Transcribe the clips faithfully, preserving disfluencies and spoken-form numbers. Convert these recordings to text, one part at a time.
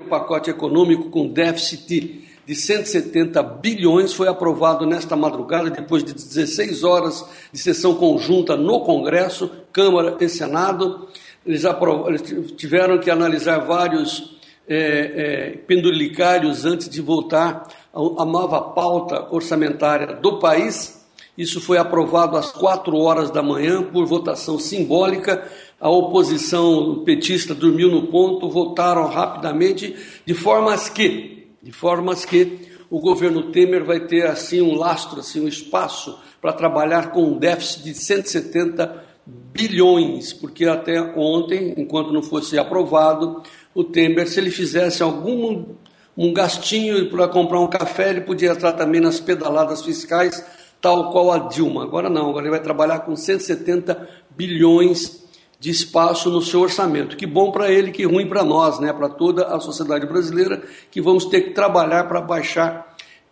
pacote econômico com déficit de cento e setenta bilhões foi aprovado nesta madrugada, depois de dezesseis horas de sessão conjunta no Congresso, Câmara e Senado. Eles, aprov... Eles tiveram que analisar vários é, é, pendulicários antes de votar a nova pauta orçamentária do país. Isso foi aprovado às quatro horas da manhã por votação simbólica. A oposição petista dormiu no ponto, votaram rapidamente, de formas que, de formas que o governo Temer vai ter assim um lastro, assim, um espaço para trabalhar com um déficit de cento e setenta bilhões, porque até ontem, enquanto não fosse aprovado, o Temer, se ele fizesse algum um gastinho para comprar um café, ele podia entrar também nas pedaladas fiscais, tal qual a Dilma. Agora não, agora ele vai trabalhar com cento e setenta bilhões de espaço no seu orçamento. Que bom para ele, que ruim para nós, né? Para toda a sociedade brasileira, que vamos ter que trabalhar para baixar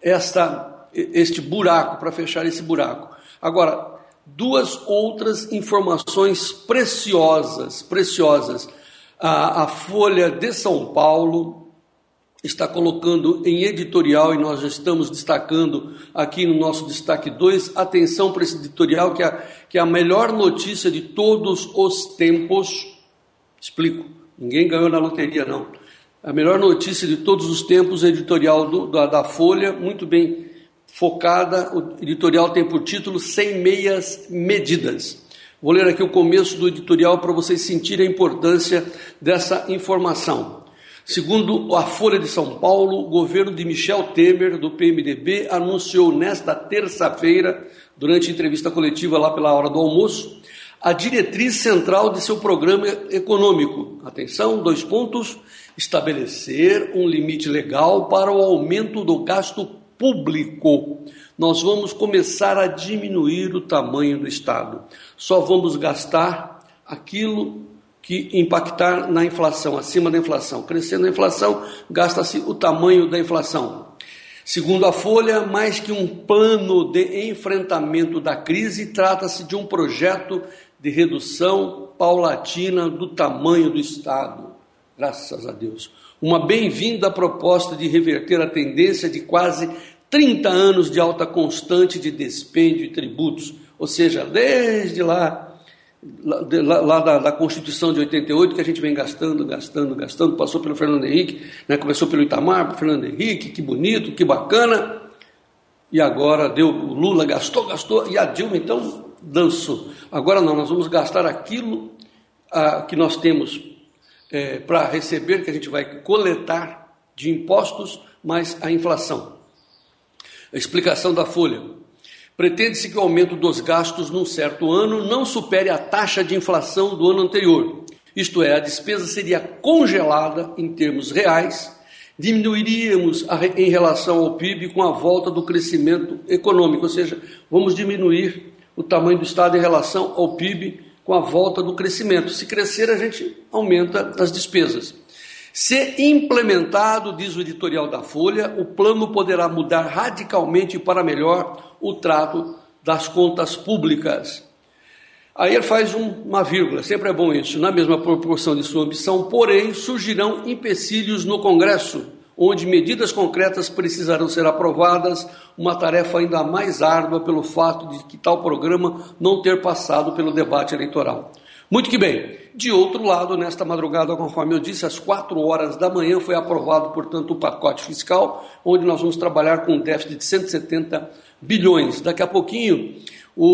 esta, este buraco, para fechar esse buraco. Agora, duas outras informações preciosas, preciosas. A, a Folha de São Paulo está colocando em editorial, e nós já estamos destacando aqui no nosso destaque dois, atenção para esse editorial, que é, que é a melhor notícia de todos os tempos. Explico, ninguém ganhou na loteria não. A melhor notícia de todos os tempos, é editorial do, da, da Folha, muito bem focada. O editorial tem por título Sem Meias Medidas. Vou ler aqui o começo do editorial para vocês sentirem a importância dessa informação. Segundo a Folha de São Paulo, o governo de Michel Temer, do P M D B, anunciou nesta terça-feira, durante entrevista coletiva lá pela hora do almoço, a diretriz central de seu programa econômico. Atenção, dois pontos: estabelecer um limite legal para o aumento do gasto público. Nós vamos começar a diminuir o tamanho do Estado. Só vamos gastar aquilo que impactar na inflação, acima da inflação. Crescendo a inflação, gasta-se o tamanho da inflação. Segundo a Folha, mais que um plano de enfrentamento da crise, trata-se de um projeto de redução paulatina do tamanho do Estado. Graças a Deus. Uma bem-vinda proposta de reverter a tendência de quase trinta anos de alta constante de despêndio e tributos. Ou seja, desde lá, Lá, lá da, da Constituição de oitenta e oito, que a gente vem gastando, gastando, gastando, passou pelo Fernando Henrique, né, começou pelo Itamar, pelo Fernando Henrique, que bonito, que bacana, e agora deu, o Lula gastou, gastou, e a Dilma então dançou. Agora não, nós vamos gastar aquilo ah, que nós temos é, para receber, que a gente vai coletar de impostos, mais a inflação. A explicação da Folha: pretende-se que o aumento dos gastos num certo ano não supere a taxa de inflação do ano anterior. Isto é, a despesa seria congelada em termos reais, diminuiríamos a, em relação ao P I B com a volta do crescimento econômico, ou seja, vamos diminuir o tamanho do Estado em relação ao P I B com a volta do crescimento. Se crescer, a gente aumenta as despesas. Se implementado, diz o editorial da Folha, o plano poderá mudar radicalmente para melhor o trato das contas públicas. Aí ele faz um, uma vírgula, sempre é bom isso, na mesma proporção de sua ambição, porém surgirão empecilhos no Congresso, onde medidas concretas precisarão ser aprovadas, uma tarefa ainda mais árdua pelo fato de que tal programa não ter passado pelo debate eleitoral. Muito que bem. De outro lado, nesta madrugada, conforme eu disse, às quatro horas da manhã, foi aprovado, portanto, o pacote fiscal, onde nós vamos trabalhar com um déficit de cento e setenta bilhões. Daqui a pouquinho, o,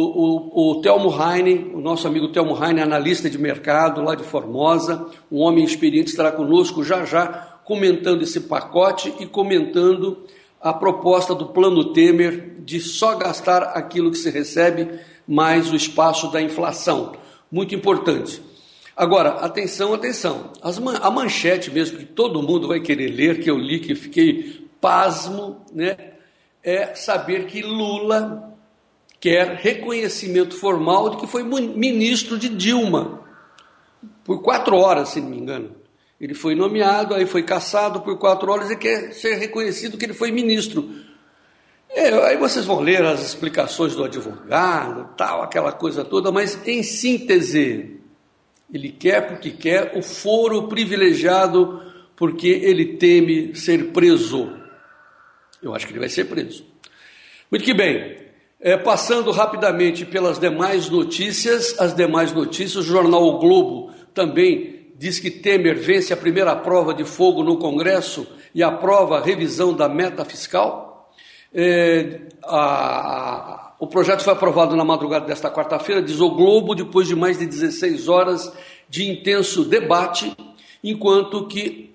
o, o Telmo Heine, o nosso amigo Telmo Heine, analista de mercado lá de Formosa, um homem experiente, estará conosco já já, comentando esse pacote e comentando a proposta do Plano Temer de só gastar aquilo que se recebe, mais o espaço da inflação. Muito importante. Agora, atenção, atenção. As man- a manchete mesmo que todo mundo vai querer ler, que eu li, que fiquei pasmo, né, é saber que Lula quer reconhecimento formal de que foi ministro de Dilma. Por quatro horas, se não me engano. Ele foi nomeado, aí foi cassado por quatro horas e quer ser reconhecido que ele foi ministro. É, aí vocês vão ler as explicações do advogado, tal, aquela coisa toda, mas em síntese, ele quer porque quer o foro privilegiado porque ele teme ser preso. Eu acho que ele vai ser preso. Muito que bem, é, passando rapidamente pelas demais notícias, as demais notícias, o jornal O Globo também diz que Temer vence a primeira prova de fogo no Congresso e aprova a revisão da meta fiscal. É, a, a, o projeto foi aprovado na madrugada desta quarta-feira, diz o Globo, depois de mais de dezesseis horas de intenso debate, enquanto que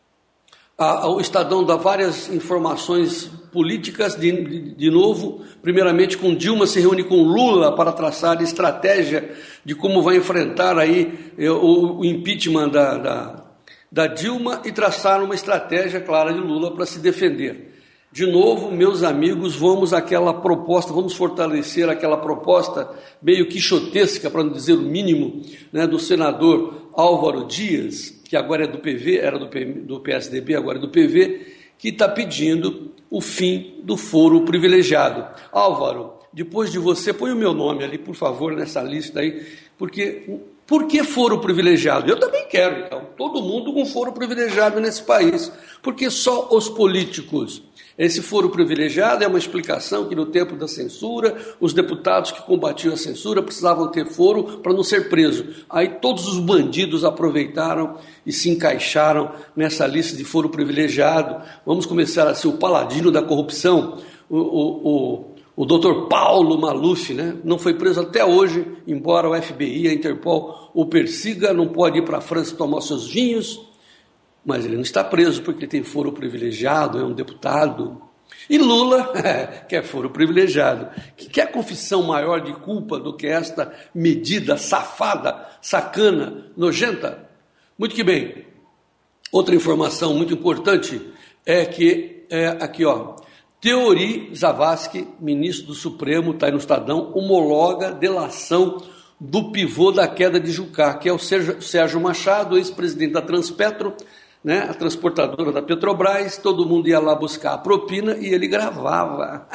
a, a, o Estadão dá várias informações políticas, de, de, de novo, primeiramente com Dilma se reúne com Lula para traçar estratégia de como vai enfrentar aí eh, o, o impeachment da, da, da Dilma e traçar uma estratégia clara de Lula para se defender. De novo, meus amigos, vamos àquela proposta, vamos fortalecer aquela proposta meio quixotesca, para não dizer o mínimo, né, do senador Álvaro Dias, que agora é do P V, era do, P, do P S D B, agora é do P V, que está pedindo o fim do foro privilegiado. Álvaro, depois de você, põe o meu nome ali, por favor, nessa lista aí, porque por que foro privilegiado? Eu também quero, então, todo mundo com foro privilegiado nesse país, porque só os políticos. Esse foro privilegiado é uma explicação que no tempo da censura, os deputados que combatiam a censura precisavam ter foro para não ser preso. Aí todos os bandidos aproveitaram e se encaixaram nessa lista de foro privilegiado. Vamos começar a ser o paladino da corrupção, o, o, o, o doutor Paulo Maluf, né? Não foi preso até hoje, embora o F B I, a Interpol o persiga, não pode ir para a França tomar seus vinhos, mas ele não está preso porque tem foro privilegiado, é um deputado. E Lula, que é foro privilegiado. Que quer confissão maior de culpa do que esta medida safada, sacana, nojenta? Muito que bem. Outra informação muito importante é que, é, aqui ó, Teori Zavascki, ministro do Supremo, está aí no Estadão, homologa delação do pivô da queda de Jucá, que é o Sérgio Machado, ex-presidente da Transpetro, né, a transportadora da Petrobras. Todo mundo ia lá buscar a propina e ele gravava.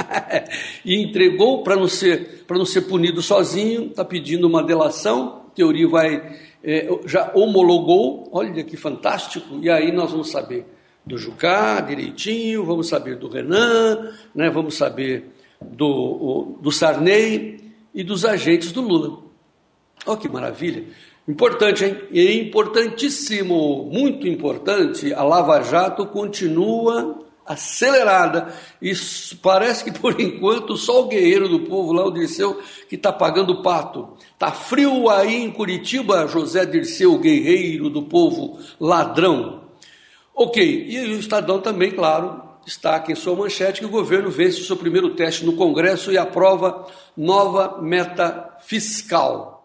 E entregou para não ser, para não ser punido sozinho, está pedindo uma delação, Teori vai, é, já homologou, olha que fantástico, e aí nós vamos saber do Jucá direitinho, vamos saber do Renan, né, vamos saber do, o, do Sarney e dos agentes do Lula. Olha que maravilha. Importante, hein? E importantíssimo, muito importante, a Lava Jato continua acelerada. Isso parece que, por enquanto, só o guerreiro do povo lá, o Dirceu, que está pagando o pato. Está frio aí em Curitiba, José Dirceu, guerreiro do povo, ladrão. Ok, e o Estadão também, claro, destaca em sua manchete que o governo vence o seu primeiro teste no Congresso e aprova nova meta fiscal.